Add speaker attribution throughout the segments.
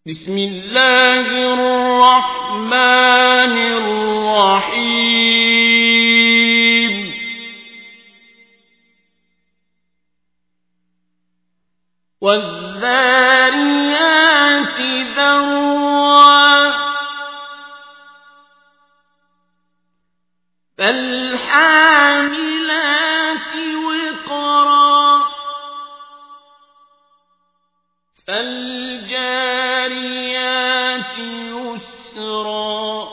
Speaker 1: بسم الله الرحمن الرحيم والذاريات ذروا فالحاملات وقرا فالجاريات يسرا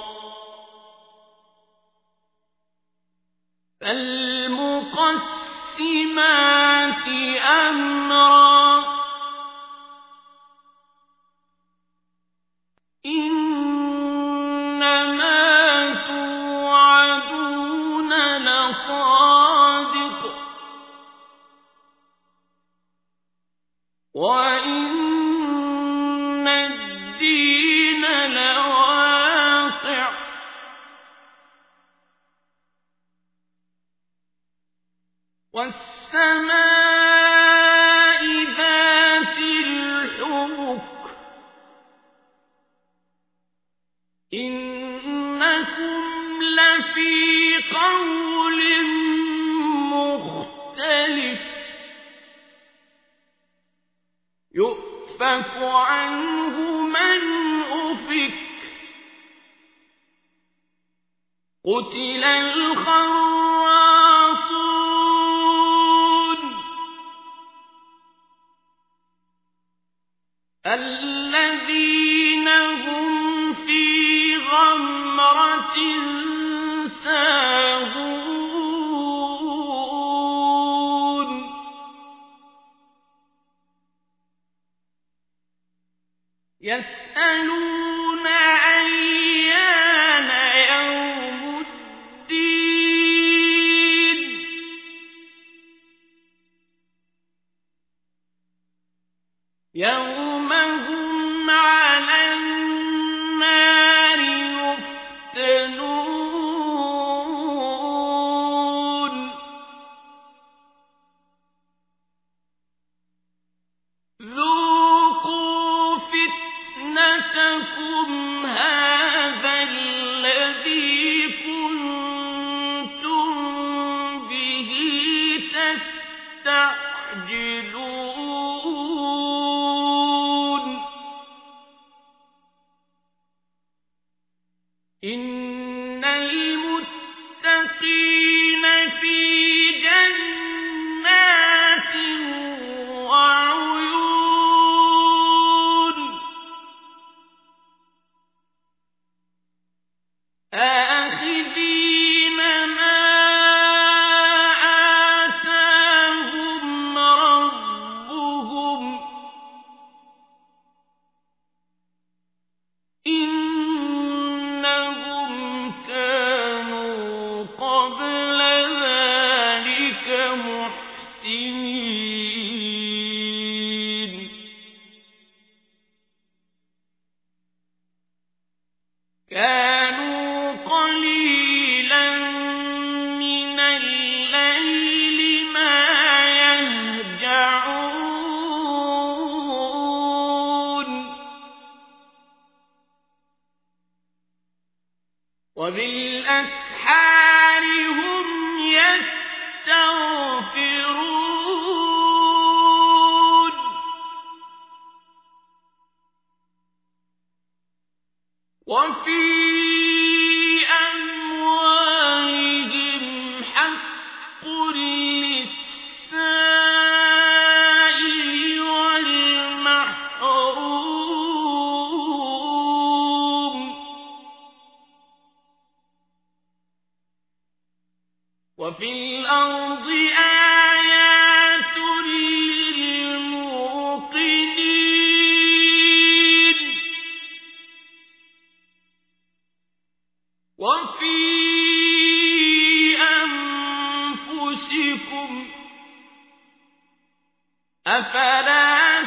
Speaker 1: فالمقسمات أمرا إنما توعدون لصادق وإن الدين لواقع والسماء ذات الحبك إنكم لفي قول مختلف يؤفك عنه من أفك قتل الخراصون الذين هم في غمرة ساهون يسألون أيان يوم الدين يوم هم على النار يفتنون ذوقوا فتنتكم هذا الذي كنتم به تستعجلون إن المتقين في جنات وعيون آخذين ما آتاهم ربهم إنهم كانوا قبل ذلك محسنين كانوا قليلا من الليل ما يهجعون وبالأسحار هم يستغفرون وفي أموالهم حق للسائل والمحروم وفي الأرض آيات للموقنين وفي أنفسكم أفلا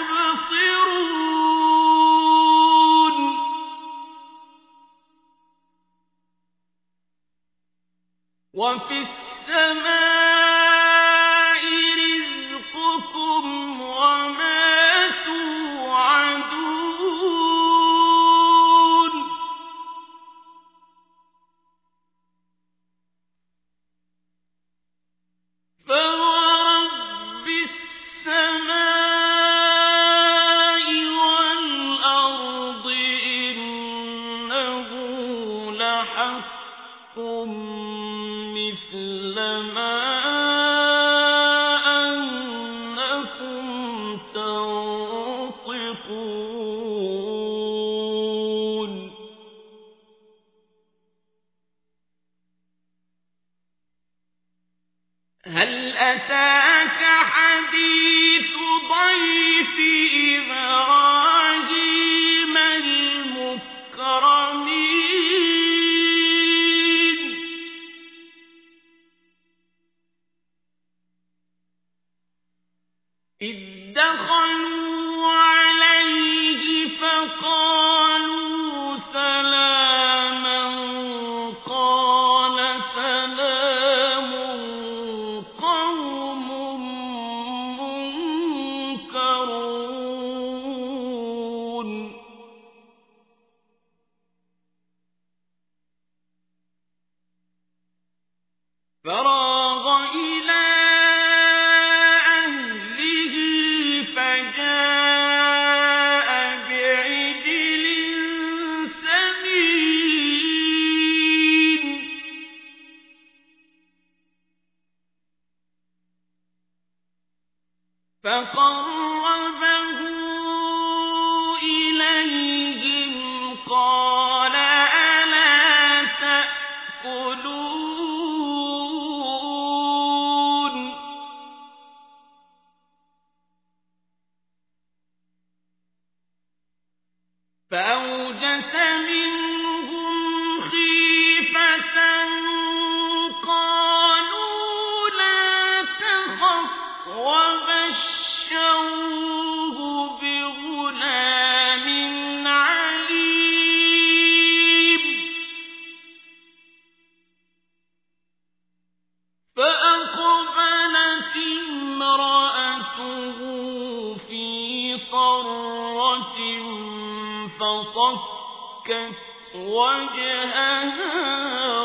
Speaker 1: تبصرون وفي السماء رزقكم وما توعدون فقربه إليهم قال ألا تأكلون فأوجس منهم خيفة قالوا لا تخف وبشروه بغلام عليم فأقبلت امرأته في صرة فصكت وجهها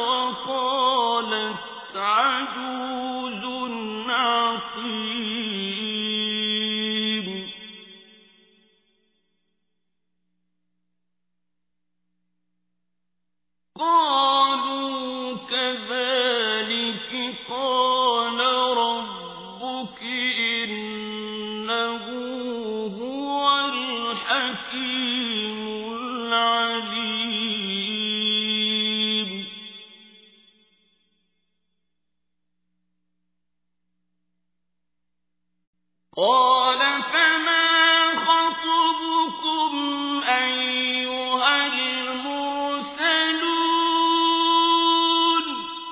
Speaker 1: وقالت عجوز عقيم قالوا كذلك قال ربك إنه هو الحكيم العليم قال فما خطبكم أيها المرسلون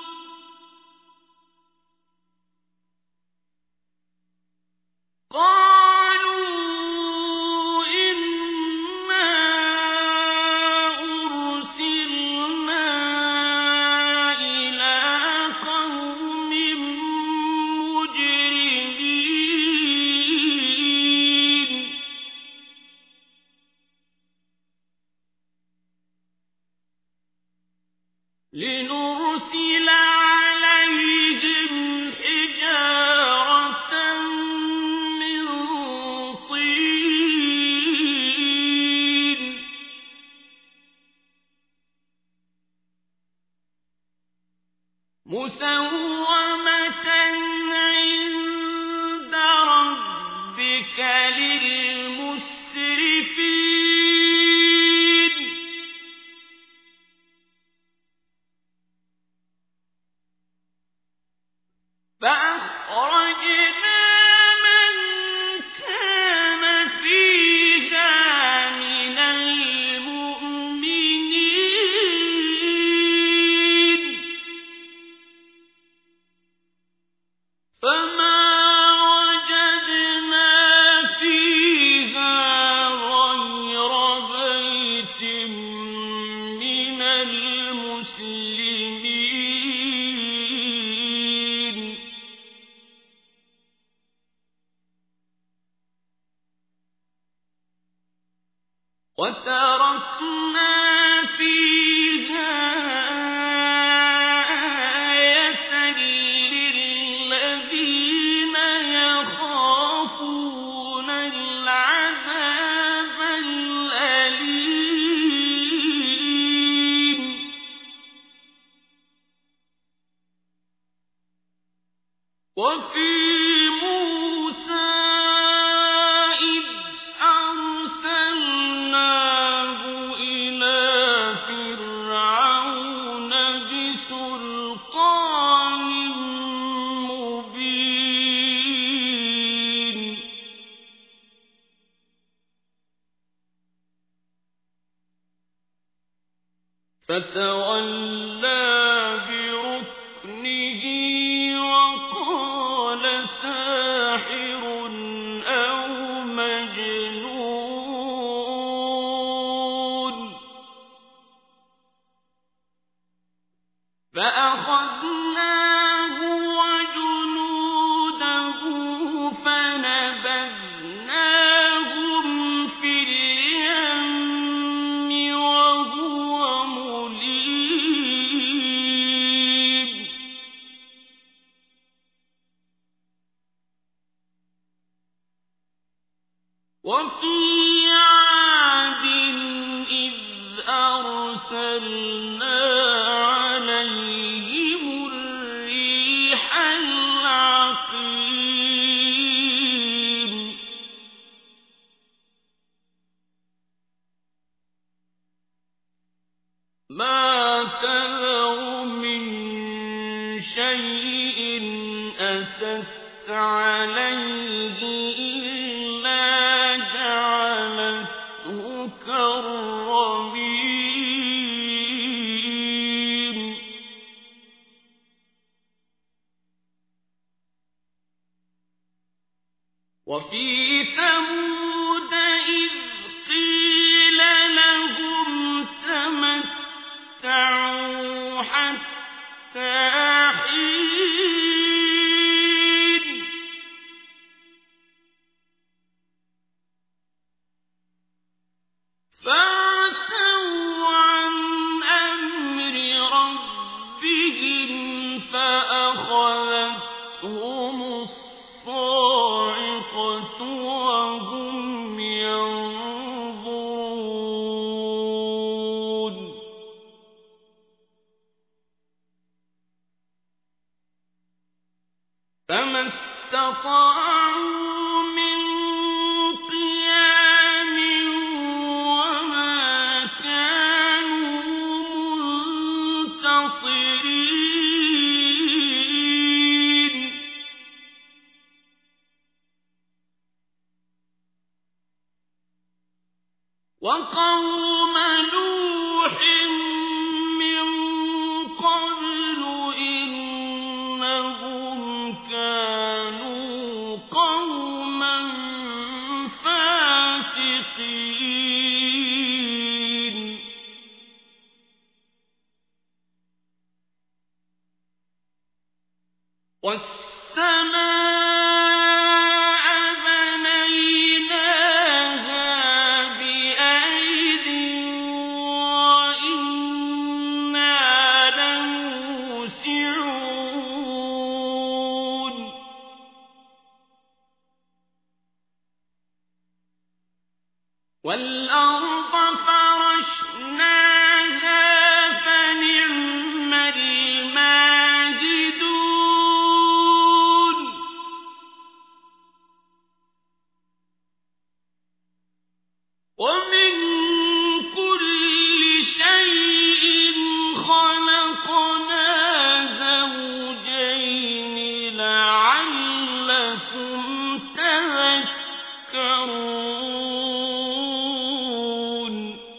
Speaker 1: قالوا إنا أرسلنا إلى قوم مجرمين لنرسل عليهم حجارة من طين مسومة عند ربك للمسرفين فأخرجنا من كان فيها من المؤمنين فما وجدنا فيها غير بيت من المسلمين وتركنا فيها آية للذين يخافون العذاب الأليم وفي موسى إذ أرسلناه إلى فرعون بسلطان مبين فتولى بركنه وقال ساحر أو مجنون فأخذناه وجنوده فنبذناهم في اليم وهو مليم وفي عاد إذ أرسلنا عليهم الريح العقيم ما تذر من شيء أتت عليه إلا جعلته كالرميم وفي ثمود إذ قيل لهم تمتعوا حتى حين فعتوا عن أمر ربهم فأخذتهم الصاعقة وهم ينظرون فما استطاعوا من قيام وما كانوا منتصرين وقوم نوح من قبل إنهم كانوا قوما فاسقين والسماء بنيناها بأيد وإنا لموسعون والأرض فرشناها فنعم الماهدون ومن كل شيء خلقنا زوجين لعلكم تذكرون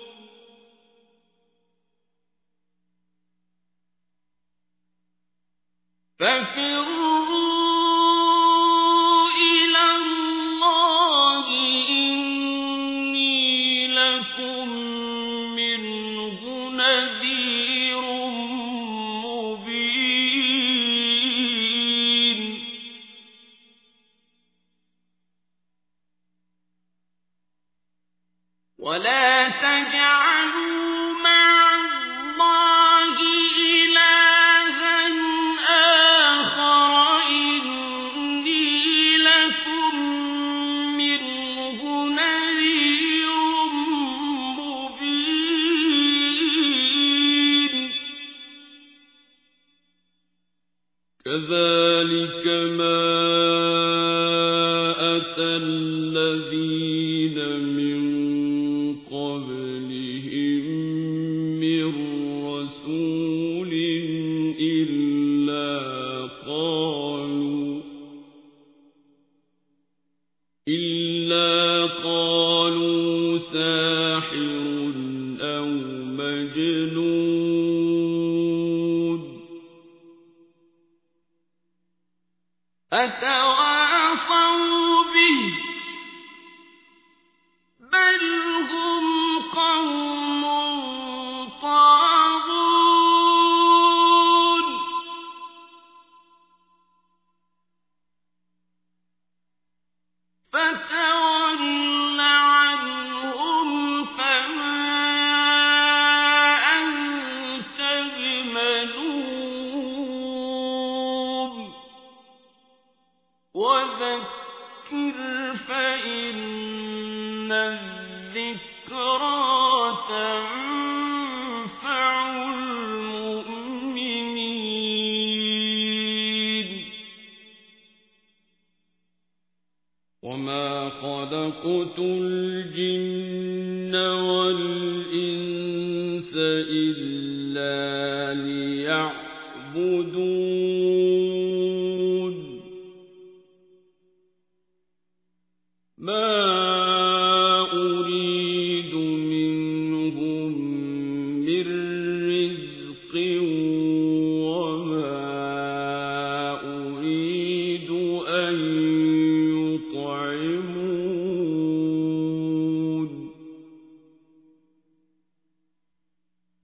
Speaker 1: ففروا إلى الله إني لكم منه نذير مبين ولا تجعلوا مع الله إلها آخر إني لكم منه نذير مبين كذلك ما أتى الذين من قبلهم من رسول إلا قالوا ساحر أو مجنون أتواصوا به بل هم قوم طاغون فتول عنهم فما أنت بملوم وذكر فإن الذكرى تنفع المؤمنين وما خلقت الجن والإنس إلا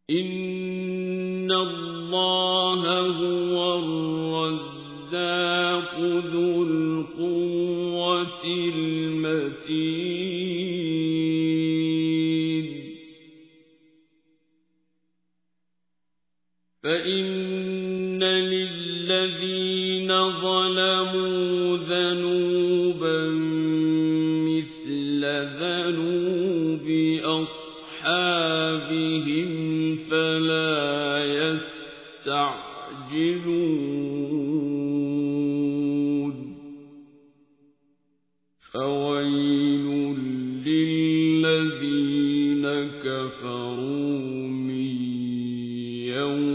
Speaker 1: إن الله هو الرزاق ذو القوة المتين فإن للذين ظلموا ذنوبا مثل ذنوب أصحابهم فلا يستعجلون فويل للذين كفروا من يوم